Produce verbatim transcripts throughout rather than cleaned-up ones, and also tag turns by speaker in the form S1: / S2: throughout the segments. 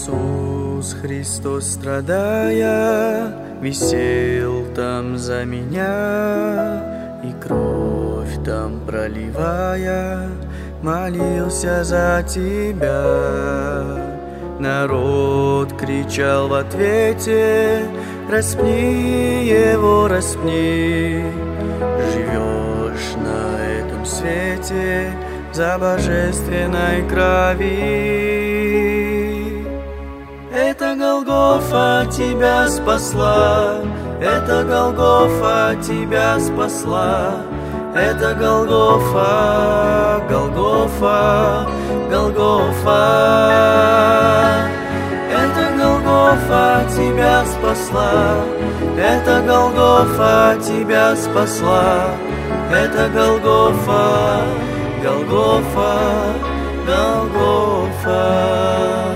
S1: Иисус Христос, страдая, висел там за меня, и кровь там проливая, молился за тебя. Народ кричал в ответе: распни его, распни. Живешь на этом свете за божественной крови. Это Голгофа тебя спасла, это Голгофа тебя спасла, это Голгофа, Голгофа, Голгофа. Это Голгофа тебя спасла, это Голгофа тебя спасла, это Голгофа, Голгофа, Голгофа.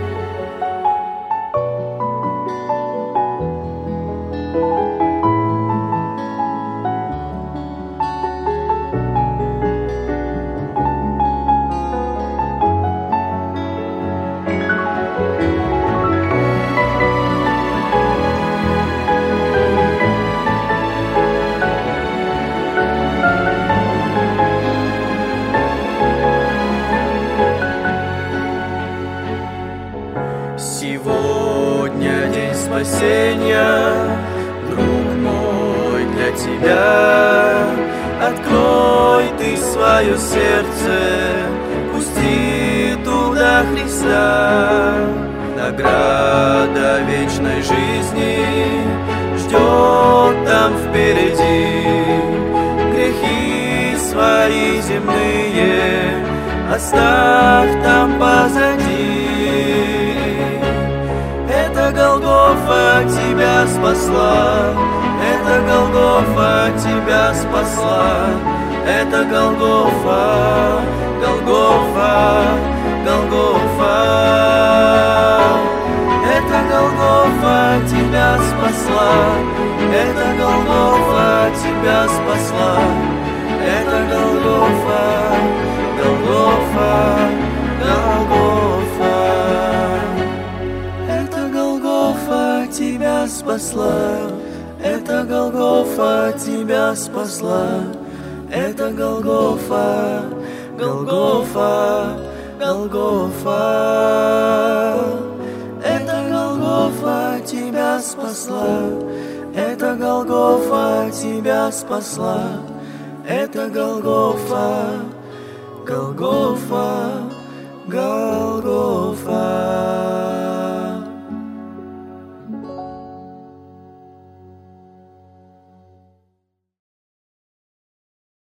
S1: Сегодня день спасения, друг мой, для тебя. Открой ты свое сердце, пусти туда Христа. Награда вечной жизни ждет там впереди. Грехи свои земные оставь там позади. Это Голгофа тебя спасла, это Голгофа тебя спасла, это Голгофа, Голгофа, Голгофа. Это Голгофа тебя спасла, это Голгофа тебя спасла, это Голгофа, Голгофа, Голгофа. Тебя спасла, это Голгофа тебя спасла, это Голгофа, Голгофа, Голгофа. Это Голгофа тебя спасла, это Голгофа тебя спасла, это Голгофа, Голгофа, Голгофа.